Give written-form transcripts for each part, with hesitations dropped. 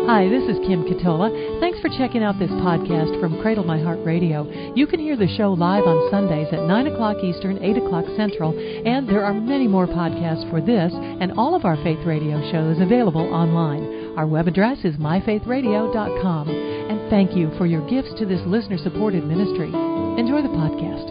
Hi, this is Kim Katola. Thanks for checking out this podcast from Cradle My Heart Radio. You can hear the show live on Sundays at 9 o'clock Eastern, 8 o'clock Central, and there are many more podcasts for this and all of our Faith Radio shows available online. Our web address is myfaithradio.com. And thank you for your gifts to this listener-supported ministry. Enjoy the podcast.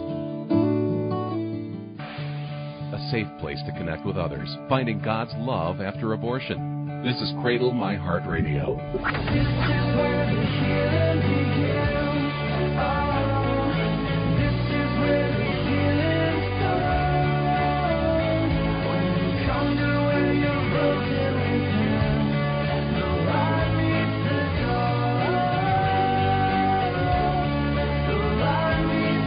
A safe place to connect with others, finding God's love after abortion. This is Cradle My Heart Radio. This is where the healing begins. Oh, this is where the healing starts. When you come to where you're broken within, the light meets the dark. The light meets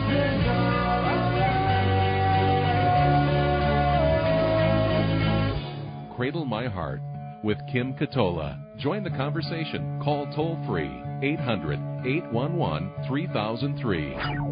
the dark. Cradle My Heart with Kim Katola. Join the conversation. Call toll-free 800-811-3003.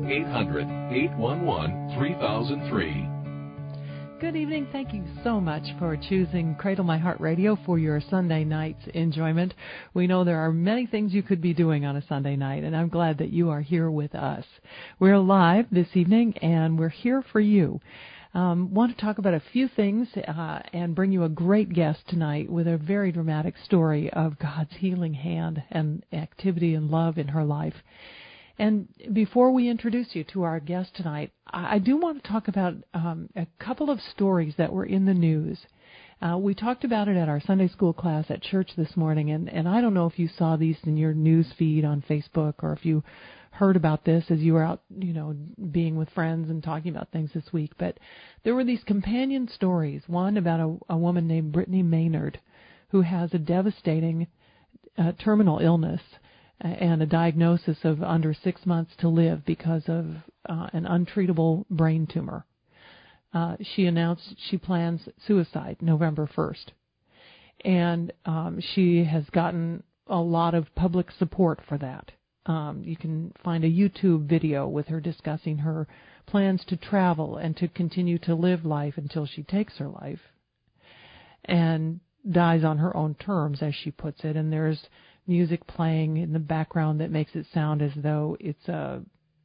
800-811-3003. Good evening. Thank you so much for choosing Cradle My Heart Radio for your Sunday night's enjoyment. We know there are many things you could be doing on a Sunday night, and I'm glad that you are here with us. We're live this evening, and we're here for you. Want to talk about a few things and bring you a great guest tonight with a very dramatic story of God's healing hand and activity and love in her life. And before we introduce you to our guest tonight, I do want to talk about a couple of stories that were in the news. We talked about it at our Sunday school class at church this morning, and I don't know if you saw these in your news feed on Facebook or if you heard about this as you were out, being with friends and talking about things this week. But there were these companion stories, one about a woman named Brittany Maynard who has a devastating terminal illness and a diagnosis of under 6 months to live because of an untreatable brain tumor. She announced she plans suicide November 1st. And she has gotten a lot of public support for that. You can find a YouTube video with her discussing her plans to travel and to continue to live life until she takes her life and dies on her own terms, as she puts it. And there's music playing in the background that makes it sound as though it's a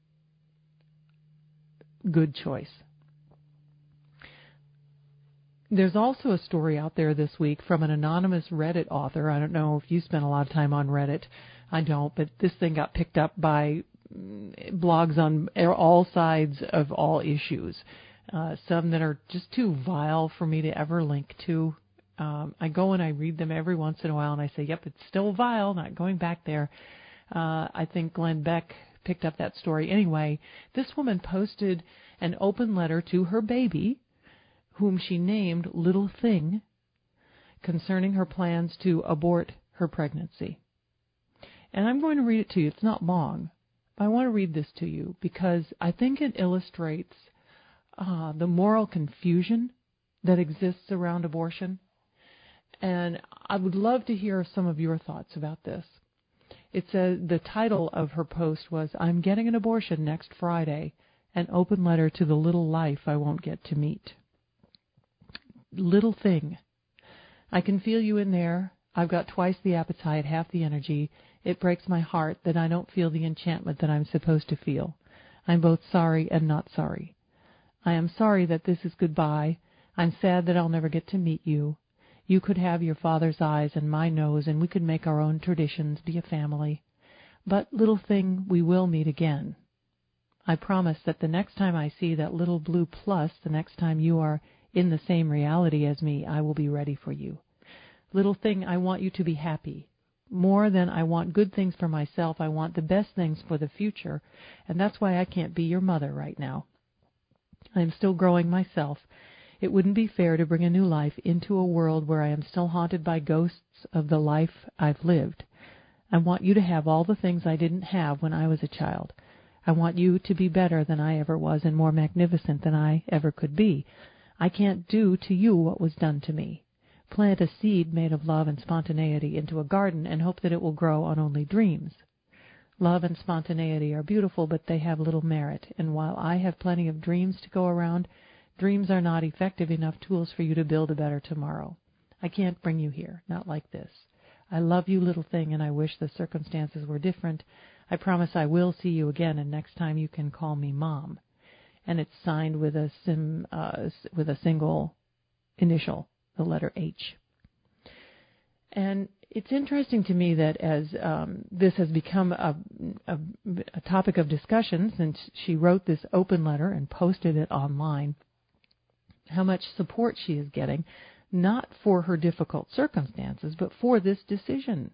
good choice. There's also a story out there this week from an anonymous Reddit author. I don't know if you spend a lot of time on Reddit. I don't, but this thing got picked up by blogs on all sides of all issues. Some that are just too vile for me to ever link to. I go and I read them every once in a while and I say, yep, it's still vile, not going back there. I think Glenn Beck picked up that story. Anyway, this woman posted an open letter to her baby, whom she named Little Thing, concerning her plans to abort her pregnancy. And I'm going to read it to you. It's not long. But I want to read this to you because I think it illustrates the moral confusion that exists around abortion. And I would love to hear some of your thoughts about this. It says the title of her post was, "I'm getting an abortion next Friday, an open letter to the little life I won't get to meet." Little Thing. I can feel you in there. I've got twice the appetite, half the energy. It breaks my heart that I don't feel the enchantment that I'm supposed to feel. I'm both sorry and not sorry. I am sorry that this is goodbye. I'm sad that I'll never get to meet you. You could have your father's eyes and my nose, and we could make our own traditions, be a family. But, Little Thing, we will meet again. I promise that the next time I see that little blue plus, the next time you are in the same reality as me, I will be ready for you. Little Thing, I want you to be happy. More than I want good things for myself, I want the best things for the future, and that's why I can't be your mother right now. I am still growing myself. It wouldn't be fair to bring a new life into a world where I am still haunted by ghosts of the life I've lived. I want you to have all the things I didn't have when I was a child. I want you to be better than I ever was and more magnificent than I ever could be. I can't do to you what was done to me. Plant a seed made of love and spontaneity into a garden and hope that it will grow on only dreams. Love and spontaneity are beautiful, but they have little merit, and while I have plenty of dreams to go around, dreams are not effective enough tools for you to build a better tomorrow. I can't bring you here, not like this. I love you, little thing, and I wish the circumstances were different. I promise I will see you again, and next time you can call me Mom. And it's signed with a single initial, the letter H. And it's interesting to me that as this has become a topic of discussion since she wrote this open letter and posted it online, how much support she is getting, not for her difficult circumstances, but for this decision.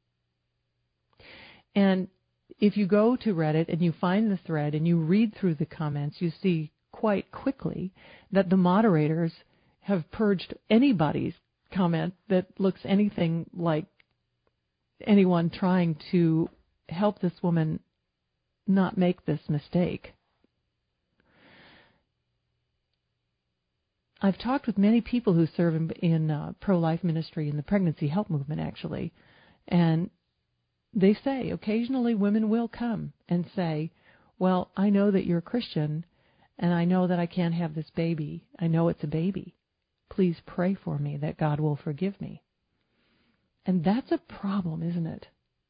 And if you go to Reddit and you find the thread and you read through the comments, you see quite quickly that the moderators have purged anybody's comment that looks anything like anyone trying to help this woman not make this mistake. I've talked with many people who serve in pro-life ministry in the pregnancy help movement, actually, and they say occasionally women will come and say, well, I know that you're a Christian, and I know that I can't have this baby. I know it's a baby. Please pray for me that God will forgive me. And that's a problem, isn't it?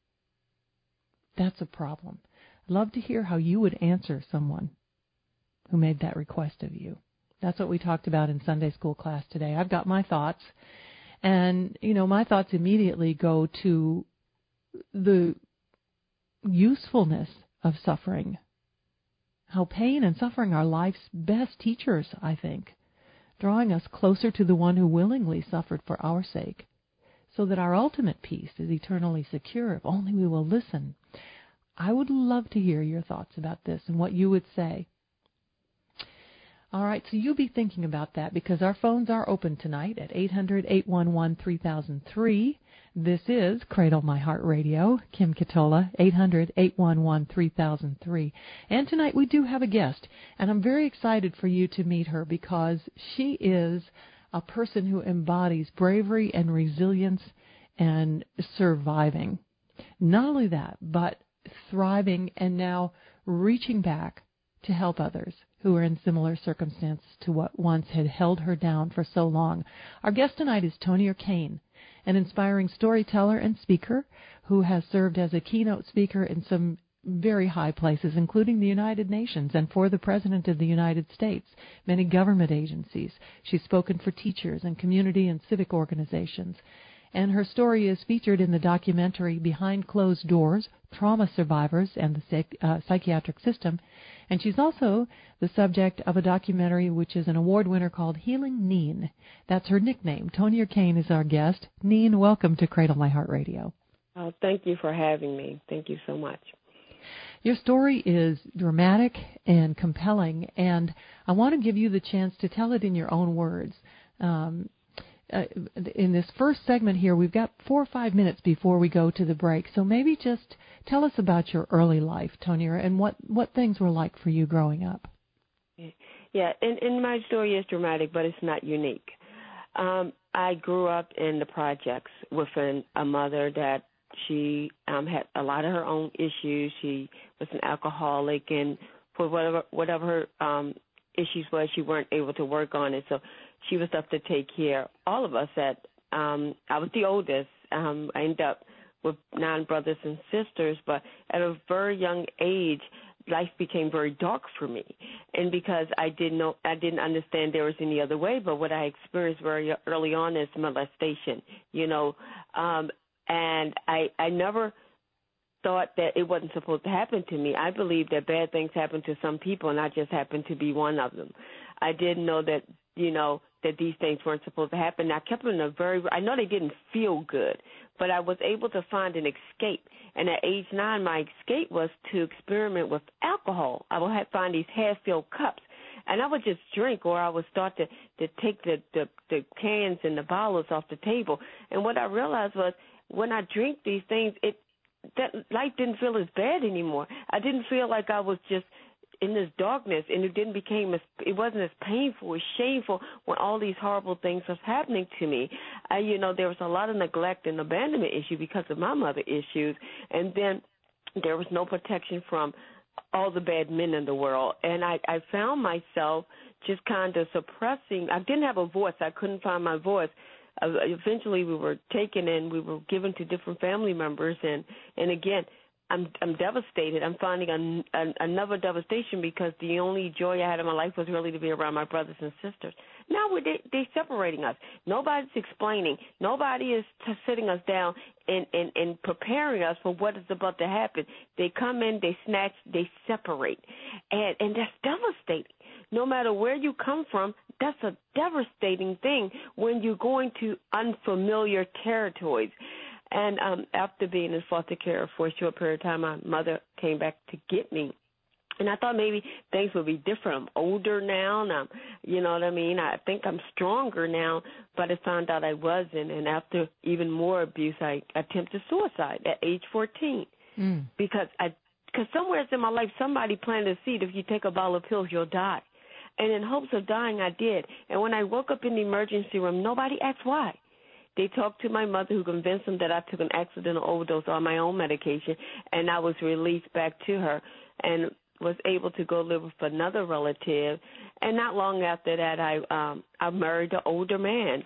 That's a problem. I'd love to hear how you would answer someone who made that request of you. That's what we talked about in Sunday school class today. I've got my thoughts, and, my thoughts immediately go to the usefulness of suffering, how pain and suffering are life's best teachers, I think, drawing us closer to the one who willingly suffered for our sake, so that our ultimate peace is eternally secure if only we will listen. I would love to hear your thoughts about this and what you would say. All right, so you be thinking about that because our phones are open tonight at 800-811-3003. This is Cradle My Heart Radio. Kim Katola, 800-811-3003. And tonight we do have a guest, and I'm very excited for you to meet her because she is a person who embodies bravery and resilience and surviving. Not only that, but thriving and now reaching back to help others who are in similar circumstances to what once had held her down for so long. Our guest tonight is Tonya Kane, an inspiring storyteller and speaker who has served as a keynote speaker in some very high places, including the United Nations and for the President of the United States, many government agencies. She's spoken for teachers and community and civic organizations. And her story is featured in the documentary Behind Closed Doors, Trauma Survivors and the Psychiatric System. And she's also the subject of a documentary which is an award winner called Healing Neen. That's her nickname. Tonya Kane is our guest. Neen, welcome to Cradle My Heart Radio. Oh, thank you for having me. Thank you so much. Your story is dramatic and compelling, and I want to give you the chance to tell it in your own words. In this first segment here, we've got 4 or 5 minutes before we go to the break, so maybe just tell us about your early life, Tonya, and what things were like for you growing up. Yeah, and my story is dramatic, but it's not unique. I grew up in the projects with a mother that she had a lot of her own issues. She was an alcoholic, and for whatever her issues was, she weren't able to work on it, so she was up to take care of all of us. I was the oldest. I ended up with 9 brothers and sisters, but at a very young age, life became very dark for me. And because I didn't understand there was any other way, but what I experienced very early on is molestation, and I never thought that it wasn't supposed to happen to me. I believe that bad things happen to some people, and I just happened to be one of them. I didn't know that, that these things weren't supposed to happen. I kept them I know they didn't feel good, but I was able to find an escape. And at age 9, my escape was to experiment with alcohol. I would find these half-filled cups, and I would just drink, or I would start to take the cans and the bottles off the table. And what I realized was when I drink these things, that life didn't feel as bad anymore. I didn't feel like I was just in this darkness, and it wasn't as painful, as shameful when all these horrible things was happening to me. There was a lot of neglect and abandonment issue because of my mother issues, and then there was no protection from all the bad men in the world, and I found myself just kind of suppressing. I didn't have a voice. I couldn't find my voice. eventually we were taken and we were given to different family members. And again, I'm devastated. I'm finding another devastation because the only joy I had in my life was really to be around my brothers and sisters. Now they're separating us. Nobody's explaining. Nobody is sitting us down and preparing us for what is about to happen. They come in, they snatch, they separate. And that's devastating. No matter where you come from, that's a devastating thing when you're going to unfamiliar territories. And after being in foster care for a short period of time, my mother came back to get me. And I thought maybe things would be different. I'm older now, and you know what I mean? I think I'm stronger now, but I found out I wasn't. And after even more abuse, I attempted suicide at age 14 because somewhere in my life somebody planted a seed. If you take a bottle of pills, you'll die. And in hopes of dying, I did. And when I woke up in the emergency room, nobody asked why. They talked to my mother, who convinced them that I took an accidental overdose on my own medication, and I was released back to her and was able to go live with another relative. And not long after that, I married an older man.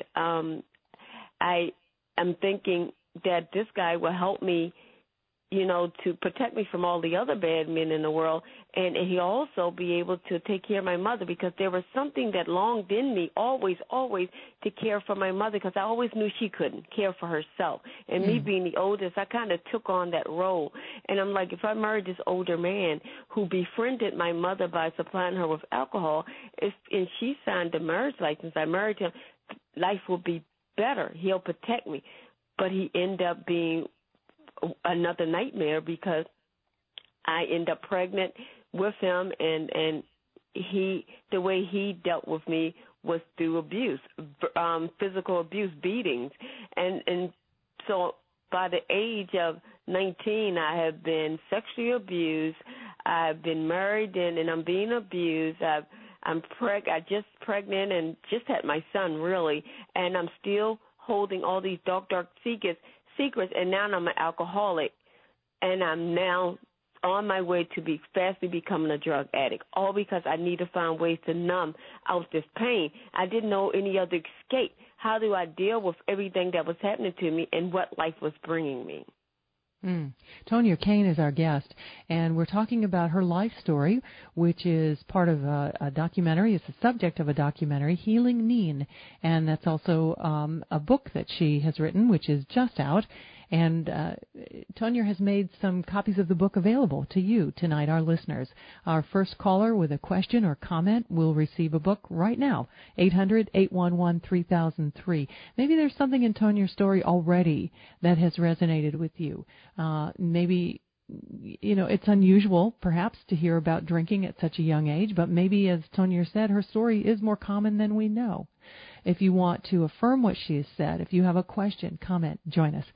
I am thinking that this guy will help me, you know, to protect me from all the other bad men in the world, and he'll also be able to take care of my mother, because there was something that longed in me always to care for my mother, because I always knew she couldn't care for herself. And me being the oldest, I kind of took on that role. And I'm like, if I married this older man who befriended my mother by supplying her with alcohol, and she signed the marriage license, I married him, life will be better. He'll protect me. But he ended up being another nightmare, because I ended up pregnant with him, and the way he dealt with me was through abuse, physical abuse, beatings, and so by the age of 19, I have been sexually abused. I've been married, and I'm being abused. I just pregnant and just had my son, really, and I'm still holding all these dark secrets, and now I'm an alcoholic, and I'm now on my way to be fastly becoming a drug addict, all because I need to find ways to numb out this pain. I didn't know any other escape. How do I deal with everything that was happening to me and what life was bringing me? Tonya Kane is our guest, and we're talking about her life story, which is part of a documentary. It's the subject of a documentary, Healing Neen, and that's also a book that she has written, which is just out. And Tonya has made some copies of the book available to you tonight, our listeners. Our first caller with a question or comment will receive a book right now, 800-811-3003. Maybe there's something in Tonya's story already that has resonated with you. Maybe, you know, it's unusual, perhaps, to hear about drinking at such a young age, but maybe, as Tonya said, her story is more common than we know. If you want to affirm what she has said, if you have a question, comment, join us.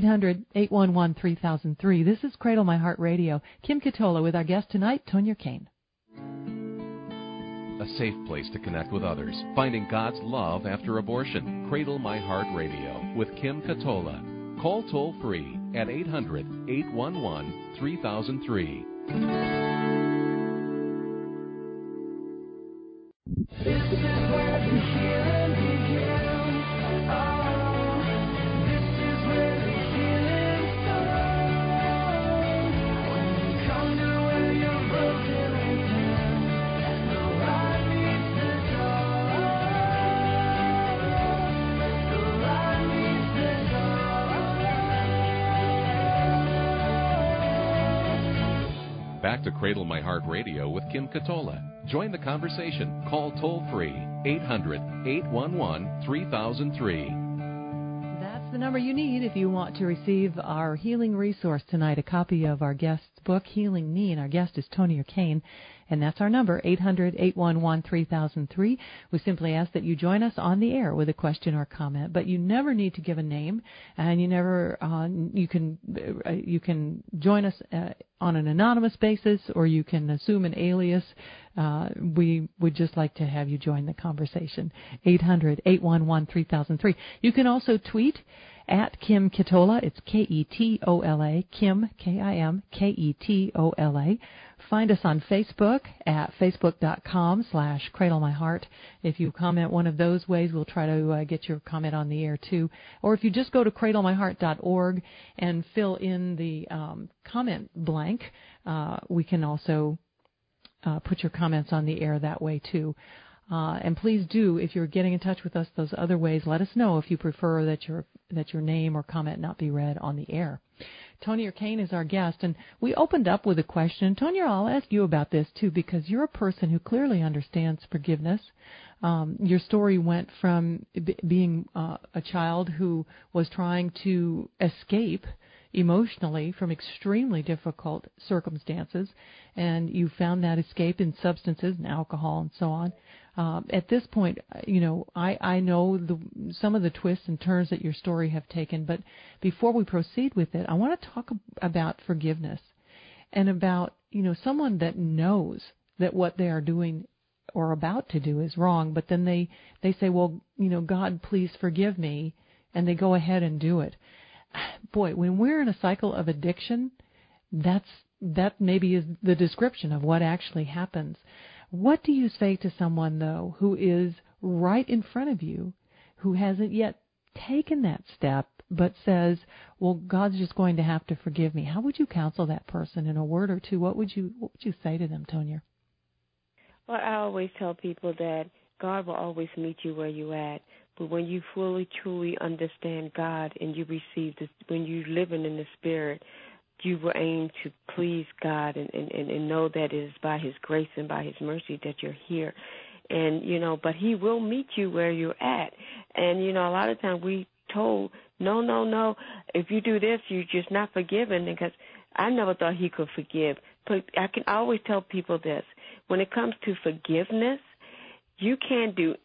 800-811-3003. This is Cradle My Heart Radio. Kim Katola with our guest tonight, Tonya Kane. A safe place to connect with others. Finding God's love after abortion. Cradle My Heart Radio with Kim Katola. Call toll free at 800-811-3003. This is where the healing begins. Oh, this is where the healing starts. When you come to where you're broken again, and the light meets the dark. The light meets the dark. Back to Cradle My Heart Radio with Kim Katola. Join the conversation. Call toll-free 800-811-3003. That's the number you need if you want to receive our healing resource tonight, a copy of our guest's book, Healing Neen. Our guest is Tonya Kane, and that's our number, 800-811-3003. We simply ask that you join us on the air with a question or comment, but you never need to give a name, and you can join us on an anonymous basis, or you can assume an alias. We would just like to have you join the conversation. 800-811-3003. You can also tweet at Kim Ketola. It's Ketola, Kim, Kim, Ketola. Find us on Facebook at facebook.com/cradlemyheart. If you comment one of those ways, we'll try to get your comment on the air too. Or if you just go to cradlemyheart.org and fill in the comment blank, we can also put your comments on the air that way too. And please do, if you're getting in touch with us those other ways, let us know if you prefer that your name or comment not be read on the air. Tonya Kane is our guest, and we opened up with a question. Tonya, I'll ask you about this too, because you're a person who clearly understands forgiveness. Your story went from being a child who was trying to escape emotionally from extremely difficult circumstances, and you found that escape in substances and alcohol and so on. At this point, I know some of the twists and turns that your story have taken, but before we proceed with it, I want to talk about forgiveness and about, someone that knows that what they are doing or about to do is wrong, but then they say, well, God, please forgive me, and they go ahead and do it. Boy, when we're in a cycle of addiction, that maybe is the description of what actually happens. What do you say to someone, though, who is right in front of you, who hasn't yet taken that step, but says, well, God's just going to have to forgive me? How would you counsel that person in a word or two? What would you say to them, Tonya? Well, I always tell people that God will always meet you where you're at. But when you fully, truly understand God and you receive this, when you're living in the Spirit, you will aim to please God and know that it is by His grace and by His mercy that you're here. And, but He will meet you where you're at. And, a lot of times we told, no, if you do this, you're just not forgiven, because I never thought He could forgive. But I always tell people this. When it comes to forgiveness, you can't do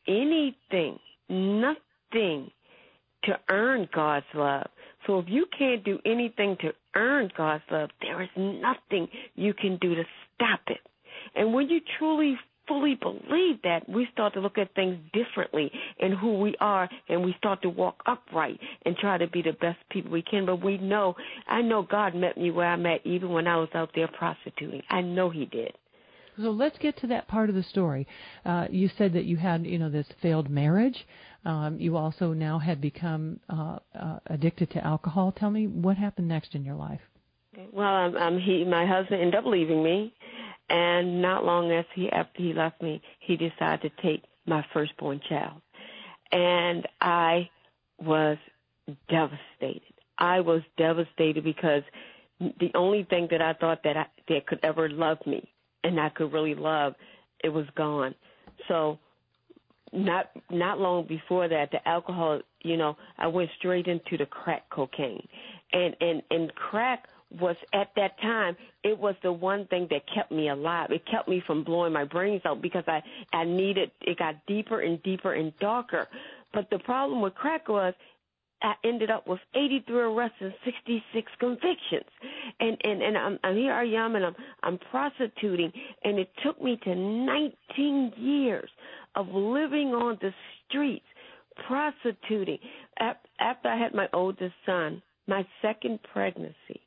nothing to earn God's love. So if you can't do anything to earn God's love, there is nothing you can do to stop it. And when you truly, fully believe that, we start to look at things differently in who we are, and we start to walk upright and try to be the best people we can. But I know God met me where I'm at even when I was out there prostituting. I know He did. So let's get to that part of the story. You said that you had, this failed marriage. You also now had become addicted to alcohol. Tell me what happened next in your life. Well, my husband ended up leaving me, and not long after he left me, he decided to take my firstborn child, and I was devastated. I was devastated because the only thing that I thought that could ever love me and I could really love, it was gone. So not long before that, the alcohol, I went straight into the crack cocaine. And crack was, at that time, it was the one thing that kept me alive. It kept me from blowing my brains out because I needed, it got deeper and deeper and darker. But the problem with crack was, I ended up with 83 arrests and 66 convictions, and I'm here I am, and I'm prostituting, and it took me to 19 years of living on the streets, prostituting. After I had my oldest son, my second pregnancy,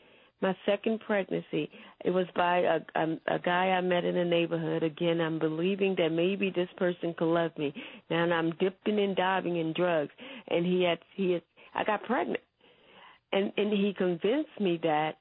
it was by a guy I met in the neighborhood. Again, I'm believing that maybe this person could love me. Now I'm dipping and diving in drugs, and I got pregnant, and he convinced me that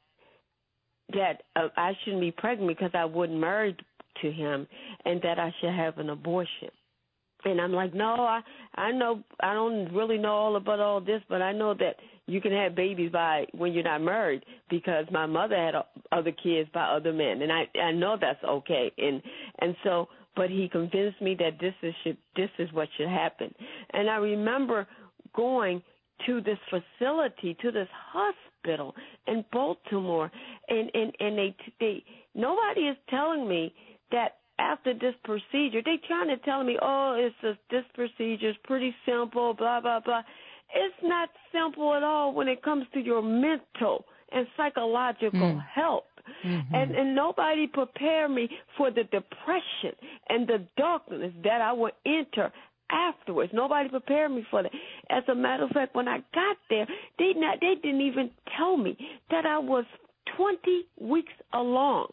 I shouldn't be pregnant because I wasn't married to him, and that I should have an abortion. And I'm like, no, I know, I don't really know all about all this, but I know that you can have babies when you're not married, because my mother had other kids by other men, and I know that's okay. And so, but he convinced me that this is what should happen. And I remember going to this facility, to this hospital in Baltimore, and they nobody is telling me that after this procedure, they trying to tell me, this procedure is pretty simple, blah, blah, blah. It's not simple at all when it comes to your mental and psychological health. Mm-hmm. And nobody prepared me for the depression and the darkness that I would enter afterwards. Nobody prepared me for that. As a matter of fact, when I got there, they didn't even tell me that I was 20 weeks along.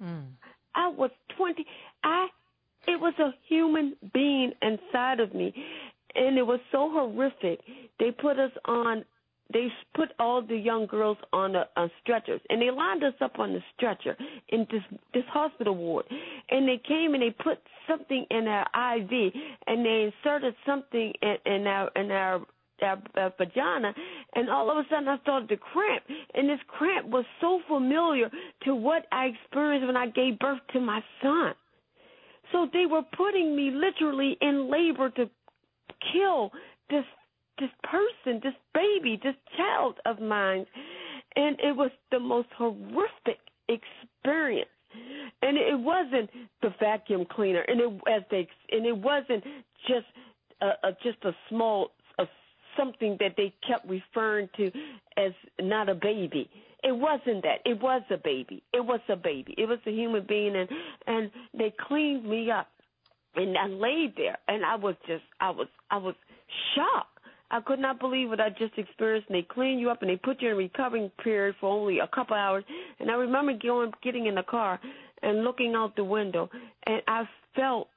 I was 20. It was a human being inside of me, and it was so horrific. They put all the young girls on stretchers, and they lined us up on the stretcher in this hospital ward. And they came and they put something in our IV, and they inserted something in our vagina, and all of a sudden I started to cramp. And this cramp was so familiar to what I experienced when I gave birth to my son. So they were putting me literally in labor to kill this person, this baby, this child of mine. And it was the most horrific experience. And it wasn't the vacuum cleaner, and it wasn't just a small something that they kept referring to as not a baby. It wasn't that. It was a baby. It was a baby. It was a human being, and they cleaned me up, and I laid there, and I was shocked. I could not believe what I just experienced. And they clean you up, and they put you in a recovering period for only a couple hours. And I remember getting in the car and looking out the window, and I felt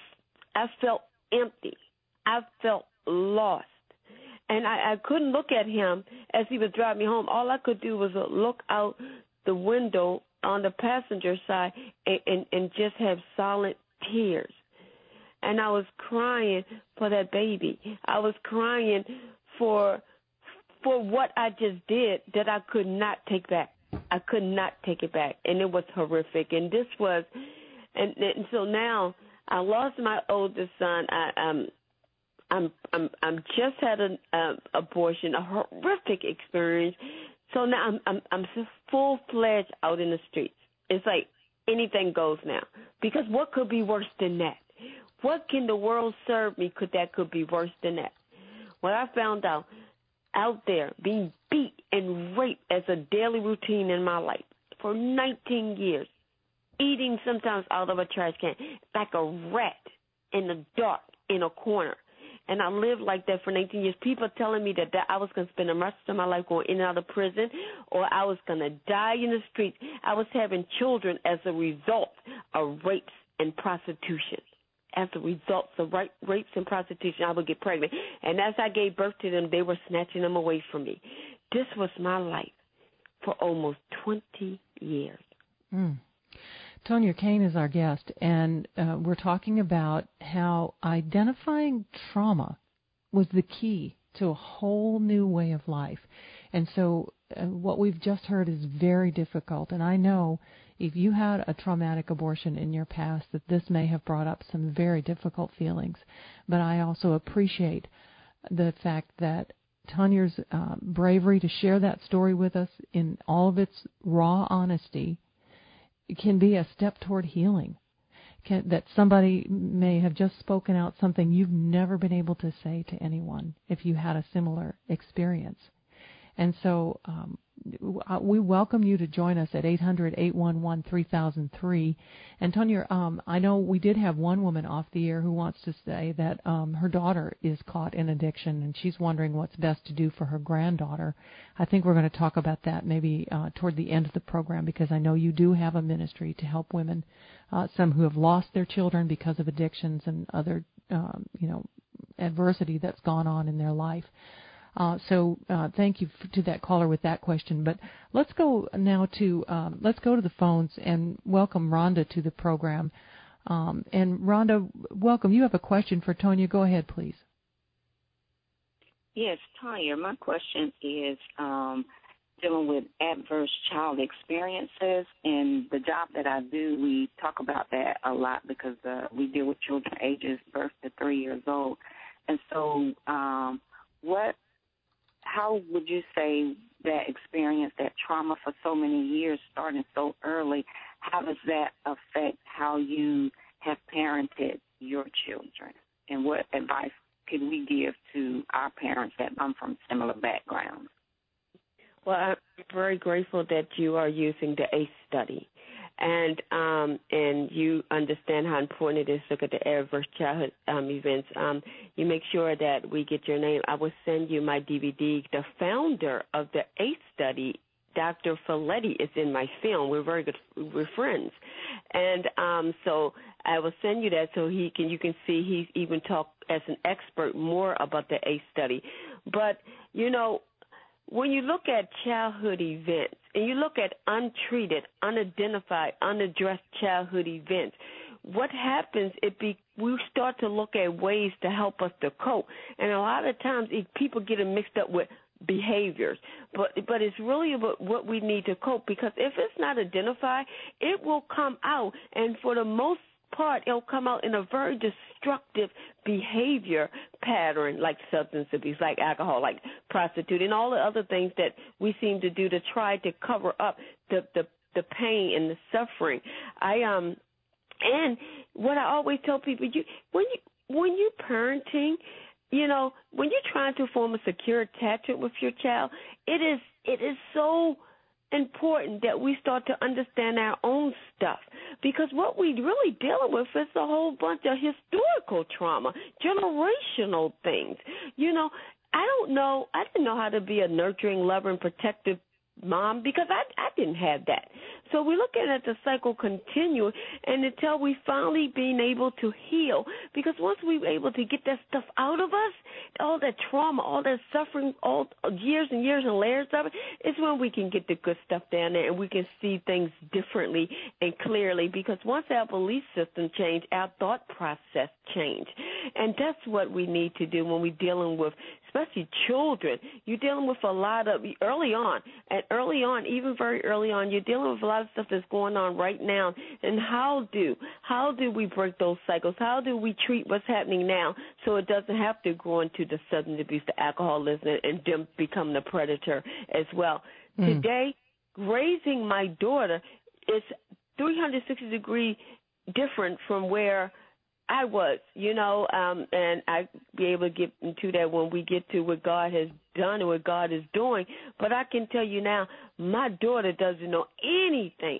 empty. I felt lost. And I couldn't look at him as he was driving me home. All I could do was look out the window on the passenger side and just have silent tears. And I was crying for that baby. I was crying for what I just did that I could not take back. I could not take it back, and it was horrific. And this was, and so now I lost my oldest son. I'm just had an abortion, a horrific experience. So now I'm full-fledged out in the streets. It's like anything goes now, because what could be worse than that? What can the world serve me that could be worse than that? What I found out there, being beat and raped as a daily routine in my life for 19 years, eating sometimes out of a trash can like a rat in the dark in a corner. And I lived like that for 19 years. People telling me that I was going to spend the rest of my life going in and out of prison, or I was going to die in the streets. I was having children as a result of rapes and prostitution. As a result of rapes and prostitution, I would get pregnant. And as I gave birth to them, they were snatching them away from me. This was my life for almost 20 years. Tonya Kane is our guest, and we're talking about how identifying trauma was the key to a whole new way of life. And so what we've just heard is very difficult. And I know if you had a traumatic abortion in your past, that this may have brought up some very difficult feelings. But I also appreciate the fact that Tonya's bravery to share that story with us in all of its raw honesty can be a step toward healing. That somebody may have just spoken out something you've never been able to say to anyone if you had a similar experience. And so we welcome you to join us at 800-811-3003. And Tonya, I know we did have one woman off the air who wants to say that her daughter is caught in addiction, and she's wondering what's best to do for her granddaughter. I think we're going to talk about that maybe toward the end of the program, because I know you do have a ministry to help women, some who have lost their children because of addictions and other, adversity that's gone on in their life. So thank you to that caller with that question. But let's go now to the phones and welcome Rhonda to the program. And Rhonda, welcome. You have a question for Tonya. Go ahead, please. Yes, Tonya, my question is dealing with adverse child experiences. And the job that I do, we talk about that a lot because we deal with children ages birth to 3 years old. And so how would you say that experience, that trauma for so many years, starting so early, how does that affect how you have parented your children? And what advice could we give to our parents that come from similar backgrounds? Well, I'm very grateful that you are using the ACE study. and you understand how important it is to look at the adverse childhood events, you make sure that we get your name. I will send you my DVD. The founder of the ACE study, Dr. Folletti, is in my film. We're very good. We're friends, and so I will send you that so you can see he's even talked as an expert more about the ACE study. But when you look at childhood events and you look at untreated, unidentified, unaddressed childhood events, what happens, we start to look at ways to help us to cope. And a lot of times people get it mixed up with behaviors. But it's really about what we need to cope, because if it's not identified, it will come out. And for the most part, it'll come out in a very destructive behavior pattern, like substance abuse, like alcohol, like prostituting, all the other things that we seem to do to try to cover up the pain and the suffering. And what I always tell people, when you're parenting, when you're trying to form a secure attachment with your child, it is so important that we start to understand our own stuff, because what we really dealing with is a whole bunch of historical trauma, generational things. I didn't know how to be a nurturing, loving, protective mom, because I didn't have that. So we're looking at the cycle continuing, and until we finally being able to heal, because once we're able to get that stuff out of us, all that trauma, all that suffering, all years and years and layers of it, is when we can get the good stuff down there and we can see things differently and clearly, because once our belief system change, our thought process change. And that's what we need to do when we're dealing with, especially children. You're dealing with a lot of, early on, even very early on, you're dealing with a lot of stuff that's going on right now. And how do we break those cycles? How do we treat what's happening now so it doesn't have to grow into the substance abuse, the alcoholism, and them become the predator as well? Today, raising my daughter is 360 degrees different from where I was, and I'll be able to get into that when we get to what God has done and what God is doing. But I can tell you now, my daughter doesn't know anything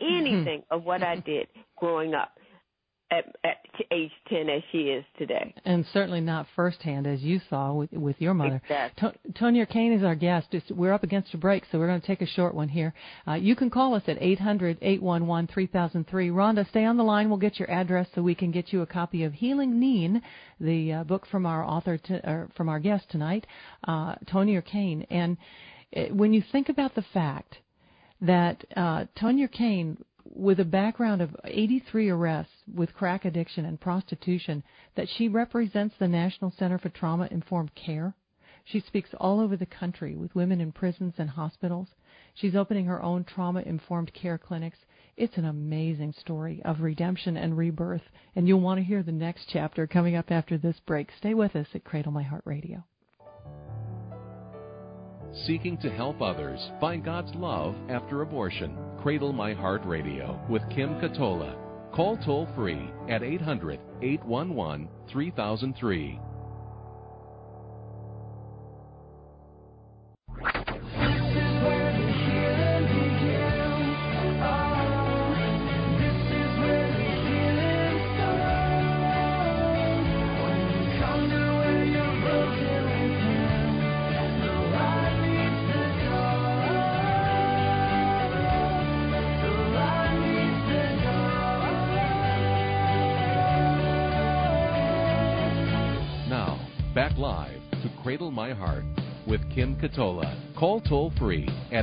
of what I did growing up at age 10 as she is today. And certainly not firsthand, as you saw with your mother. Exactly. Tonya Kane is our guest. We're up against a break, so we're going to take a short one here. You can call us at 800-811-3003. Rhonda, stay on the line. We'll get your address so we can get you a copy of Healing Neen, the book from our author, from our guest tonight, Tonya Kane. And when you think about the fact that Tonya Kane, with a background of 83 arrests with crack addiction and prostitution, that she represents the National Center for Trauma-Informed Care. She speaks all over the country with women in prisons and hospitals. She's opening her own trauma-informed care clinics. It's an amazing story of redemption and rebirth, and you'll want to hear the next chapter coming up after this break. Stay with us at Cradle My Heart Radio. Seeking to help others find God's love after abortion. Cradle My Heart Radio with Kim Katola. Call toll-free at 800-811-3003. Back live to Cradle My Heart with Kim Katola. Call toll-free at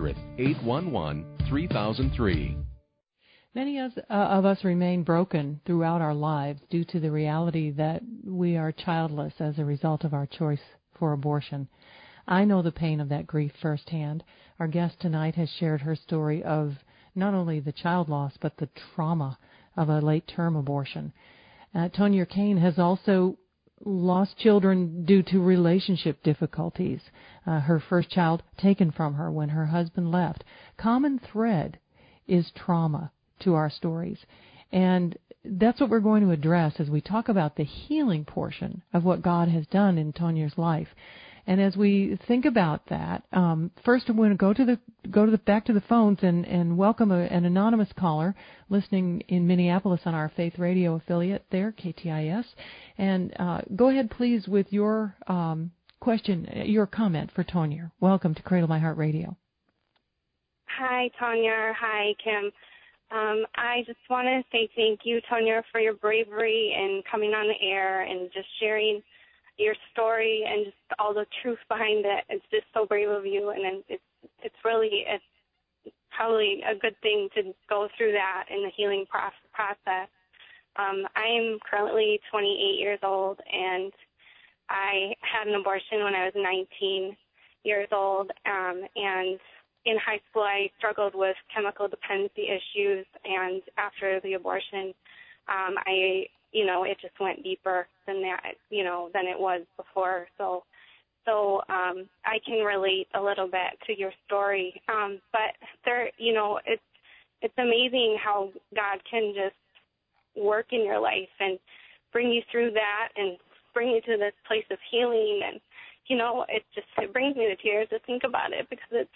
800-811-3003. Many of us remain broken throughout our lives due to the reality that we are childless as a result of our choice for abortion. I know the pain of that grief firsthand. Our guest tonight has shared her story of not only the child loss, but the trauma of a late-term abortion. Tonya Kane has also lost children due to relationship difficulties. Her first child taken from her when her husband left. Common thread is trauma to our stories. And that's what we're going to address as we talk about the healing portion of what God has done in Tonya's life. And as we think about that, first I'm going to go to the back to the phones and welcome an anonymous caller listening in Minneapolis on our Faith Radio affiliate there, KTIS. And go ahead, please, with your question, your comment for Tonya. Welcome to Cradle My Heart Radio. Hi, Tonya. Hi, Kim. I just want to say thank you, Tonya, for your bravery and coming on the air and just sharing your story and just all the truth behind it. It's just so brave of you, and it's probably a good thing to go through that in the healing process. I am currently 28 years old, and I had an abortion when I was 19 years old, and in high school I struggled with chemical dependency issues, and after the abortion, it just went deeper than that, than it was before. So I can relate a little bit to your story. But there, it's amazing how God can just work in your life and bring you through that and bring you to this place of healing. And, it brings me to tears to think about it, because it's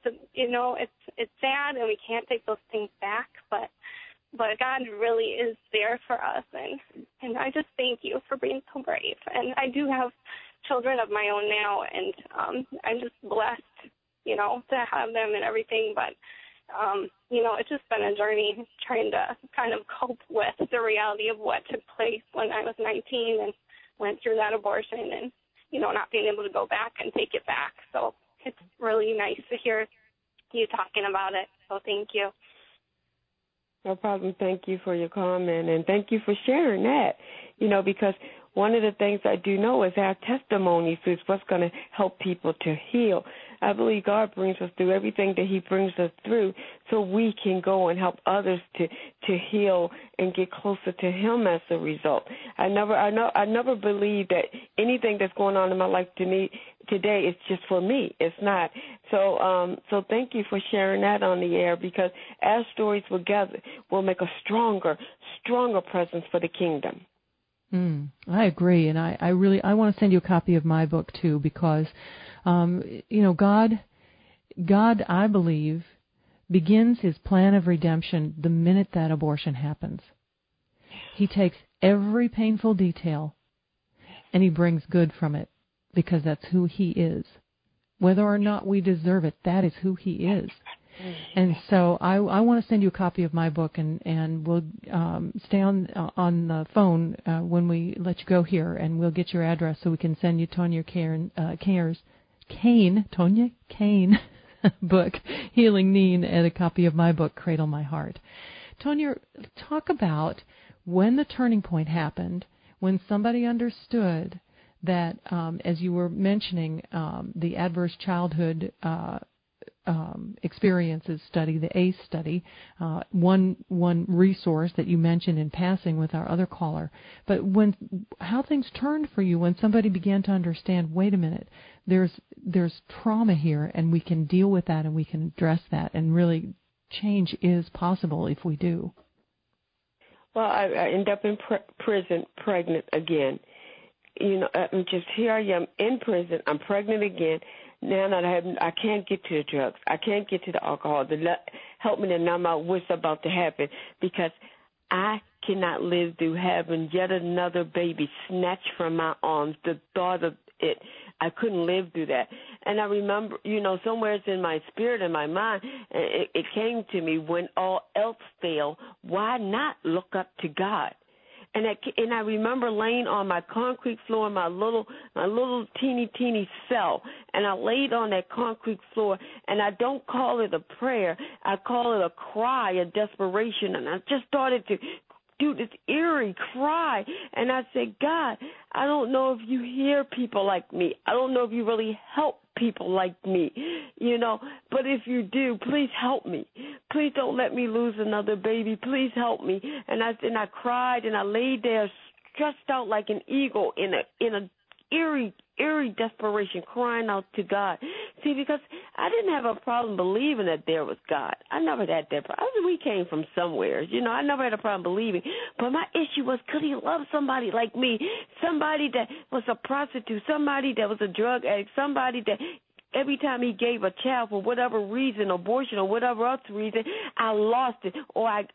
sad and we can't take those things back, but God really is there for us, and I just thank you for being so brave. And I do have children of my own now, and I'm just blessed, to have them and everything, but, it's just been a journey trying to kind of cope with the reality of what took place when I was 19 and went through that abortion and, not being able to go back and take it back. So it's really nice to hear you talking about it, so thank you. No problem. Thank you for your comment, and thank you for sharing that, because one of the things I do know is our testimonies is what's going to help people to heal. I believe God brings us through everything that he brings us through so we can go and help others to heal and get closer to him as a result. I never believe that anything that's going on in my life to me today is just for me. It's not. So thank you for sharing that on the air, because our stories together will make a stronger presence for the kingdom. I agree, and I want to send you a copy of my book too, because God, I believe, begins his plan of redemption the minute that abortion happens. He takes every painful detail and he brings good from it, because that's who he is. Whether or not we deserve it, that is who he is. And so I want to send you a copy of my book, and we'll stay on the phone when we let you go here, and we'll get your address so we can send you Tonya Kane book, Healing Neen, and a copy of my book, Cradle My Heart. Tonya, talk about when the turning point happened, when somebody understood that, as you were mentioning, the Adverse Childhood Experiences study, the ACE study, one resource that you mentioned in passing with our other caller. But how things turned for you when somebody began to understand, wait a minute, there's trauma here, and we can deal with that, and we can address that, and really change is possible if we do. Well, I end up in prison, pregnant again. Here I am in prison. I'm pregnant again. Now I can't get to the drugs. I can't get to the alcohol to help me to numb out what's about to happen, because I cannot live through having yet another baby snatched from my arms. The thought of it, I couldn't live through that. And I remember, somewhere in my spirit and my mind, it came to me, when all else failed, why not look up to God? And I remember laying on my concrete floor in my little teeny cell, and I laid on that concrete floor, and I don't call it a prayer, I call it a cry, a desperation, and I just started to do this eerie cry, and I said, God, I don't know if you hear people like me. I don't know if you really help people like me, but if you do, please help me. Please don't let me lose another baby. Please help me. And I cried, and I laid there stretched out like an eagle in a eerie desperation, crying out to God, See, because I didn't have a problem believing that there was God. I never had that problem. We came from somewhere. I never had a problem believing. But my issue was, could he love somebody like me, somebody that was a prostitute, somebody that was a drug addict, somebody that every time he gave a child for whatever reason, abortion or whatever else reason, I lost it or I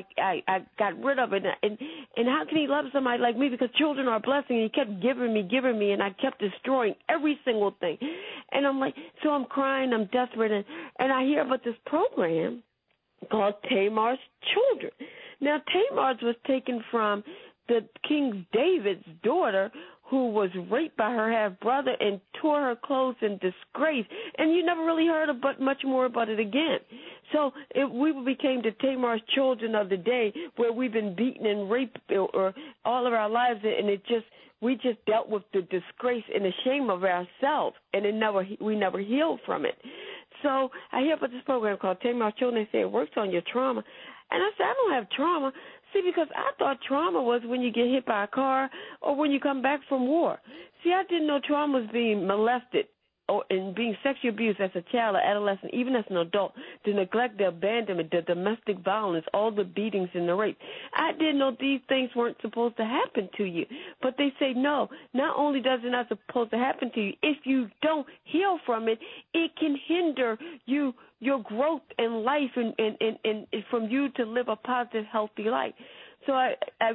got rid of it. And how can he love somebody like me? Because children are a blessing, and he kept giving me, and I kept destroying every single thing. And I'm like, so I'm crying, I'm desperate, and I hear about this program called Tamar's Children. Now, Tamar's was taken from the King David's daughter, who was raped by her half-brother and tore her clothes in disgrace. And you never really heard much more about it again. So we became the Tamar's Children of the day, where we've been beaten and raped or all of our lives, and we just dealt with the disgrace and the shame of ourselves, and we never healed from it. So I hear about this program called Tamar's Children. They say it works on your trauma. And I said, I don't have trauma. See, because I thought trauma was when you get hit by a car or when you come back from war. See, I didn't know trauma was being molested and being sexually abused as a child or adolescent, even as an adult, the neglect, the abandonment, the domestic violence, all the beatings and the rape. I didn't know these things weren't supposed to happen to you. But they say, no, not only does it not supposed to happen to you, if you don't heal from it, it can hinder your growth in life and from you to live a positive, healthy life. So I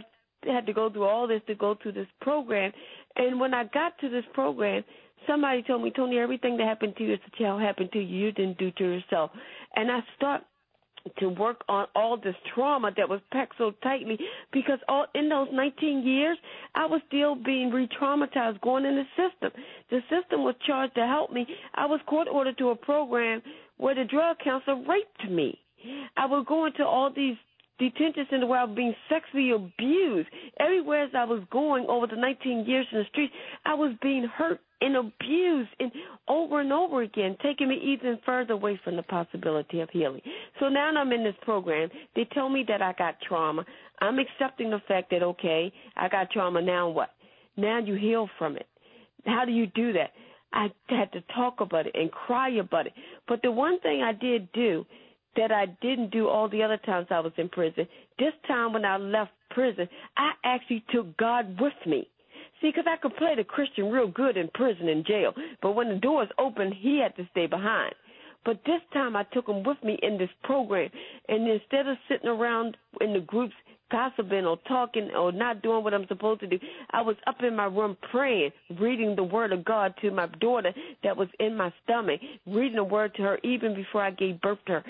had to go through all this to go through this program. And when I got to this program, somebody told me, Tony, everything that happened to you as a child happened to you. You didn't do to yourself. And I start to work on all this trauma that was packed so tightly, because in those 19 years, I was still being re-traumatized going in the system. The system was charged to help me. I was court-ordered to a program where the drug counselor raped me. I was going to all these detention centers where I was being sexually abused. Everywhere as I was going over the 19 years in the streets, I was being hurt and abused and over again, taking me even further away from the possibility of healing. So now I'm in this program. They tell me that I got trauma. I'm accepting the fact that, okay, I got trauma. Now what? Now you heal from it. How do you do that? I had to talk about it and cry about it. But the one thing I did do that I didn't do all the other times I was in prison, this time when I left prison, I actually took God with me. See, because I could play the Christian real good in prison and jail, but when the doors opened, he had to stay behind. But this time I took him with me in this program, and instead of sitting around in the groups gossiping or talking or not doing what I'm supposed to do, I was up in my room praying, reading the word of God to my daughter that was in my stomach, reading the word to her even before I gave birth to her.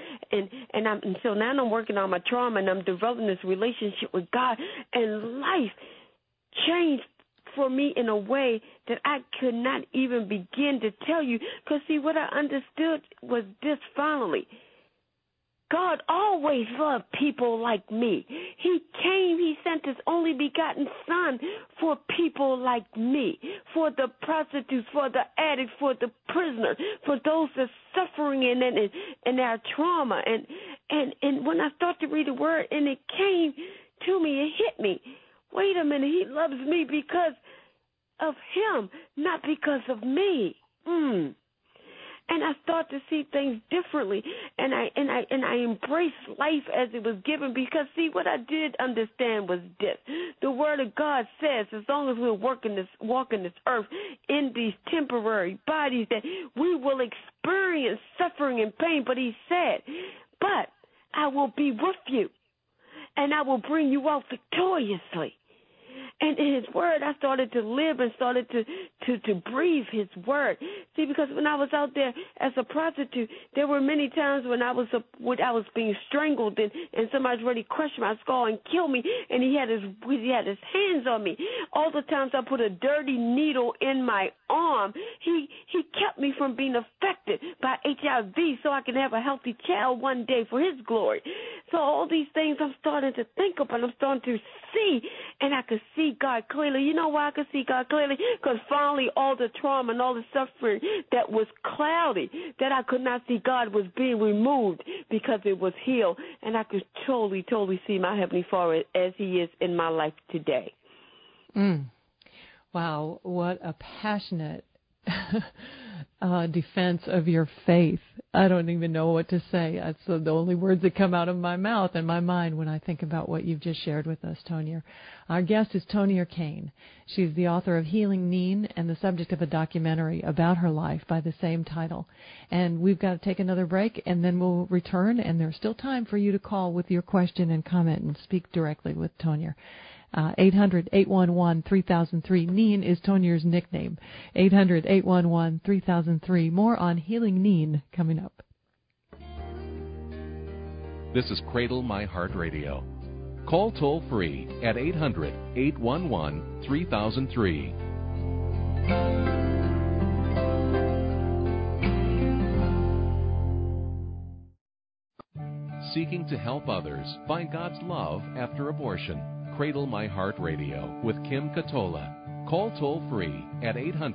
And so now I'm working on my trauma, and I'm developing this relationship with God, and life changed for me in a way that I could not even begin to tell you. Because, see, what I understood was this finally. God always loved people like me. He sent his only begotten son for people like me, for the prostitutes, for the addicts, for the prisoners, for those that are suffering in their trauma. And when I started to read the word and it came to me, it hit me. Wait a minute, he loves me because of him, not because of me. And I start to see things differently, and I embrace life as it was given, because, see, what I did understand was this. The Word of God says, as long as we're walking this earth in these temporary bodies, that we will experience suffering and pain. But he said, but I will be with you, and I will bring you out victoriously. And in his word, I started to live and started to breathe his word. See, because when I was out there as a prostitute, there were many times when I was being strangled and somebody's ready to crush my skull and kill me, and he had his hands on me. All the times I put a dirty needle in my arm, he kept me from being affected by HIV so I can have a healthy child one day for his glory. So all these things I'm starting to think about, I'm starting to see, and I could see God clearly. You know why I could see God clearly? Because finally all the trauma and all the suffering that was cloudy, that I could not see God, was being removed because it was healed. And I could totally see my Heavenly Father as he is in my life today. Wow, what a passionate defense of your faith. I don't even know what to say. That's the only words that come out of my mouth and my mind when I think about what you've just shared with us, Tonya. Our guest is Tonya Kane. She's the author of Healing Neen and the subject of a documentary about her life by the same title. And we've got to take another break, and then we'll return, and there's still time for you to call with your question and comment and speak directly with Tonya. 800-811-3003. Neen is Tonya's nickname. 800-811-3003. More on Healing Neen coming up. This is Cradle My Heart Radio. Call toll free at 800-811-3003. Seeking to help others find God's love after abortion. Cradle My Heart Radio with Kim Katola. Call toll free at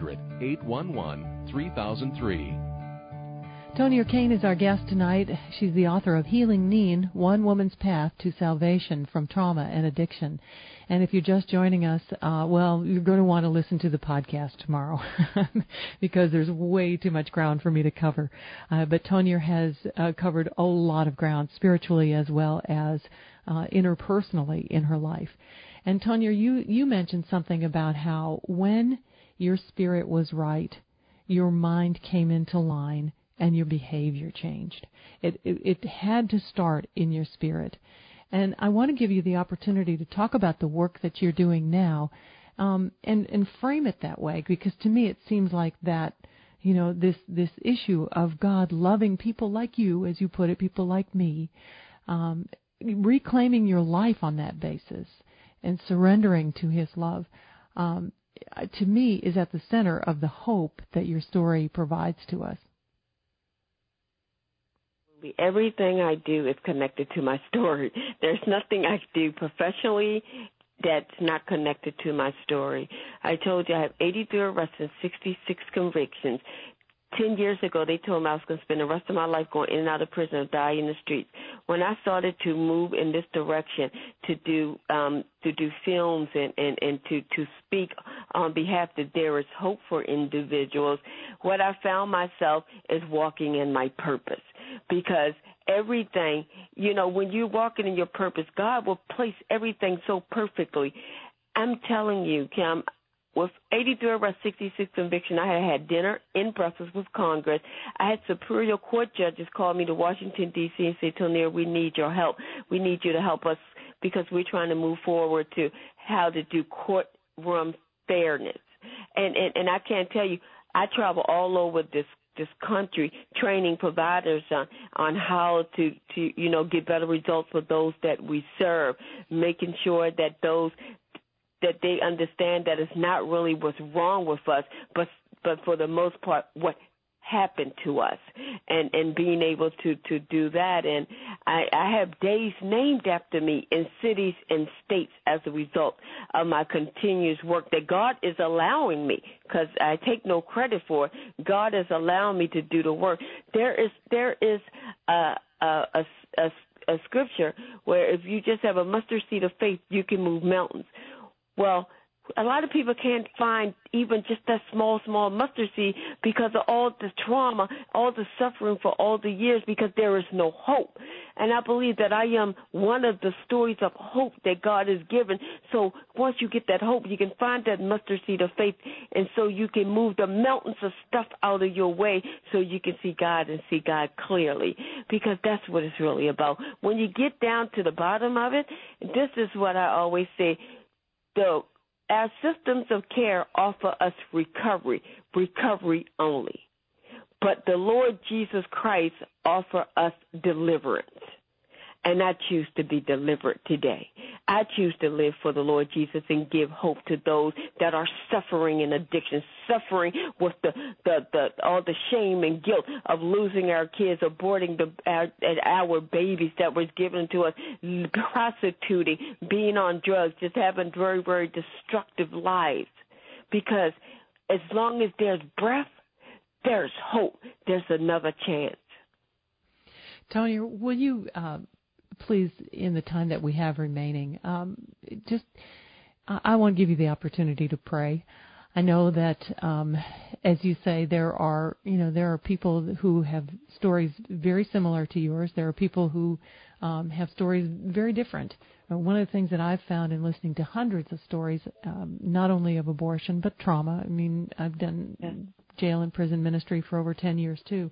800-811-3003. Tonya Kane is our guest tonight. She's the author of Healing Neen, One Woman's Path to Salvation from Trauma and Addiction. And if you're just joining us, you're going to want to listen to the podcast tomorrow because there's way too much ground for me to cover. But Tonya has covered a lot of ground, spiritually as well as interpersonally in her life. And Tonya, you mentioned something about how when your spirit was right, your mind came into line and your behavior changed. It had to start in your spirit. And I want to give you the opportunity to talk about the work that you're doing now and frame it that way, because to me it seems like that, this issue of God loving people like you, as you put it, people like me, reclaiming your life on that basis and surrendering to His love, to me is at the center of the hope that your story provides to us. Everything I do is connected to my story. There's nothing I do professionally that's not connected to my story. I told you I have 83 arrests and 66 convictions. 10 years ago, they told me I was going to spend the rest of my life going in and out of prison or die in the streets. When I started to move in this direction, to do films and to speak on behalf that there is hope for individuals, what I found myself is walking in my purpose. Because everything, when you're walking in your purpose, God will place everything so perfectly. I'm telling you, Kim, with 83 arrests, 66 convictions, I had dinner in Brussels with Congress. I had Superior Court judges call me to Washington, D.C. and say, Tonya, we need your help. We need you to help us because we're trying to move forward to how to do courtroom fairness. And I can't tell you, I travel all over this country training providers on how to get better results for those that we serve, making sure that that they understand that it's not really what's wrong with us, but for the most part what happened to us, and being able to do that. And I have days named after me in cities and states as a result of my continuous work that God is allowing me, because I take no credit for it. God is allowing me to do the work. There is a scripture where if you just have a mustard seed of faith, you can move mountains. Well, a lot of people can't find even just that small mustard seed because of all the trauma, all the suffering for all the years, because there is no hope. And I believe that I am one of the stories of hope that God has given. So once you get that hope, you can find that mustard seed of faith, and so you can move the mountains of stuff out of your way so you can see God and see God clearly, because that's what it's really about. When you get down to the bottom of it, this is what I always say, our systems of care offer us recovery only. But the Lord Jesus Christ offers us deliverance. And I choose to be delivered today. I choose to live for the Lord Jesus and give hope to those that are suffering in addiction, suffering with all the shame and guilt of losing our kids, aborting our babies that was given to us, prostituting, being on drugs, just having very, very destructive lives. Because as long as there's breath, there's hope. There's another chance. Tonya, will you please, in the time that we have remaining, I want to give you the opportunity to pray. I know that as you say, there are people who have stories very similar to yours. There are people who have stories very different. One of the things that I've found in listening to hundreds of stories, not only of abortion but trauma. I mean, I've done jail and prison ministry for over 10 years too.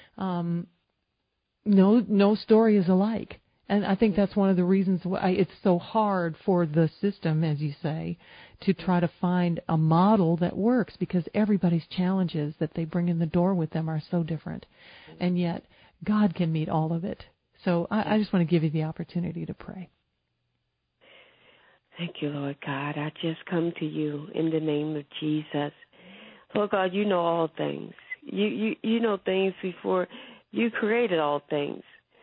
No story is alike. And I think that's one of the reasons why it's so hard for the system, as you say, to try to find a model that works, because everybody's challenges that they bring in the door with them are so different. And yet God can meet all of it. So I just want to give you the opportunity to pray. Thank you, Lord God. I just come to you in the name of Jesus. Lord God, you know all things. You know things before you created all things.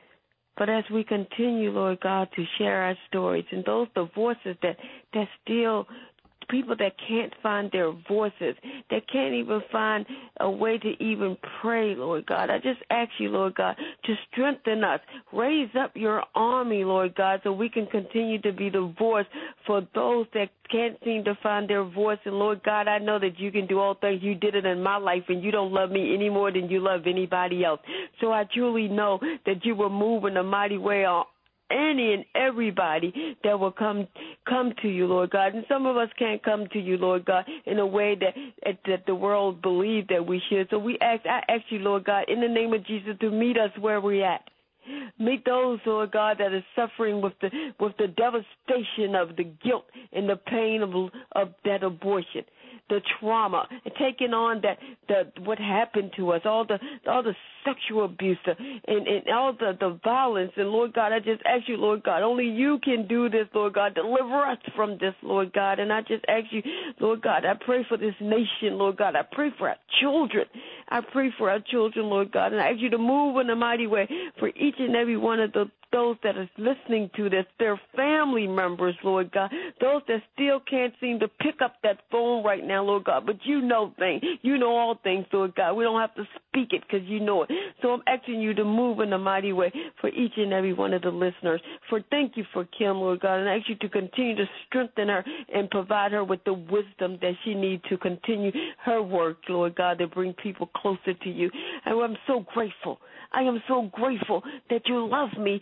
But as we continue, Lord God, to share our stories, and those the voices that still, people that can't find their voices, that can't even find a way to even pray, Lord God, I just ask you, Lord God, to strengthen us. Raise up your army, Lord God, so we can continue to be the voice for those that can't seem to find their voice. And Lord God, I know that you can do all things. You did it in my life, and you don't love me any more than you love anybody else. So I truly know that you will move in a mighty way on any and everybody that will come to you, Lord God. And some of us can't come to you, Lord God, in a way that the world believes that we should. So I ask you, Lord God, in the name of Jesus, to meet us where we're at. Meet those, Lord God, that are suffering with the devastation of the guilt and the pain of that abortion, the trauma, and taking on what happened to us, all the sexual abuse and all the violence. And Lord God, I just ask you, Lord God, only you can do this, Lord God. Deliver us from this, Lord God. And I just ask you, Lord God, I pray for this nation, Lord God. I pray for our children. I pray for our children, Lord God. And I ask you to move in a mighty way for each and every one of those that are listening to this, their family members, Lord God, those that still can't seem to pick up that phone right now, Lord God, but you know things. You know all things, Lord God. We don't have to speak it because you know it. So I'm asking you to move in a mighty way for each and every one of the listeners. Thank you for Kim, Lord God, and I ask you to continue to strengthen her and provide her with the wisdom that she needs to continue her work, Lord God, to bring people closer to you. And I'm so grateful. I am so grateful that you love me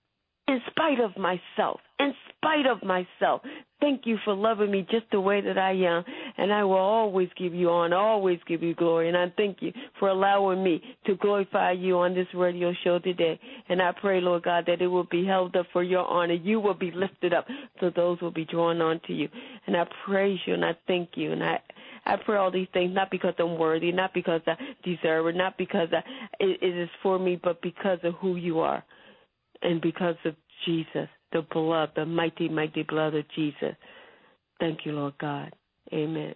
in spite of myself. In spite of myself. Thank you for loving me just the way that I am. And I will always give you honor, always give you glory. And I thank you for allowing me to glorify you on this radio show today. And I pray, Lord God, that it will be held up for your honor. You will be lifted up so those will be drawn on to you. And I praise you and I thank you. And I pray all these things not because I'm worthy, not because I deserve it, not because it is for me, but because of who you are and because of Jesus, the blood, the mighty, mighty blood of Jesus. Thank you, Lord God. Amen.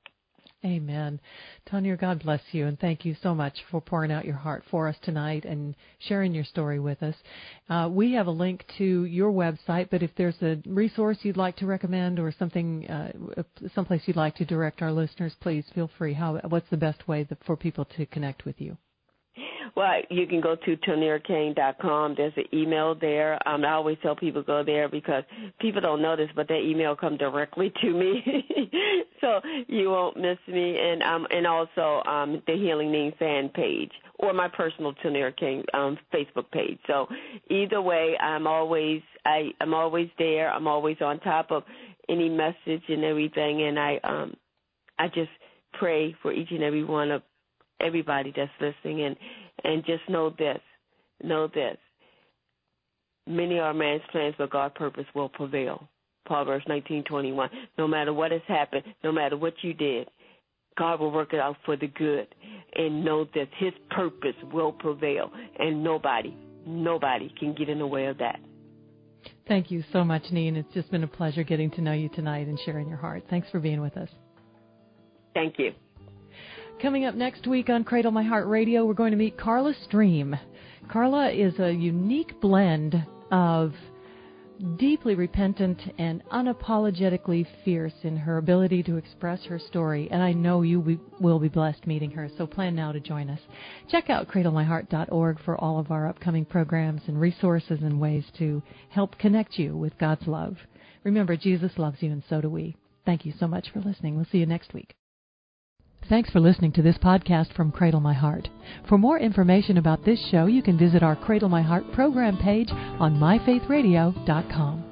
Amen. Tanya, God bless you, and thank you so much for pouring out your heart for us tonight and sharing your story with us. We have a link to your website, but if there's a resource you'd like to recommend or something, someplace you'd like to direct our listeners, please feel free. What's the best way for people to connect with you? Well, you can go to ToniaKane.com. There's an email there. I always tell people go there because people don't know this, but that email comes directly to me, so you won't miss me. And also the Healing Name fan page or my personal Tonia Kane Facebook page. So either way, I'm always there. I'm always on top of any message and everything, and I just pray for each and every one of everybody that's listening, and just know this. Many are man's plans, but God's purpose will prevail. Proverbs 19:21. No matter what has happened, no matter what you did, God will work it out for the good. And know that his purpose will prevail, and nobody can get in the way of that. Thank you so much, Neen. It's just been a pleasure getting to know you tonight and sharing your heart. Thanks for being with us. Thank you. Coming up next week on Cradle My Heart Radio, we're going to meet Carla Stream. Carla is a unique blend of deeply repentant and unapologetically fierce in her ability to express her story, and I know you will be blessed meeting her, so plan now to join us. Check out cradlemyheart.org for all of our upcoming programs and resources and ways to help connect you with God's love. Remember, Jesus loves you, and so do we. Thank you so much for listening. We'll see you next week. Thanks for listening to this podcast from Cradle My Heart. For more information about this show, you can visit our Cradle My Heart program page on myfaithradio.com.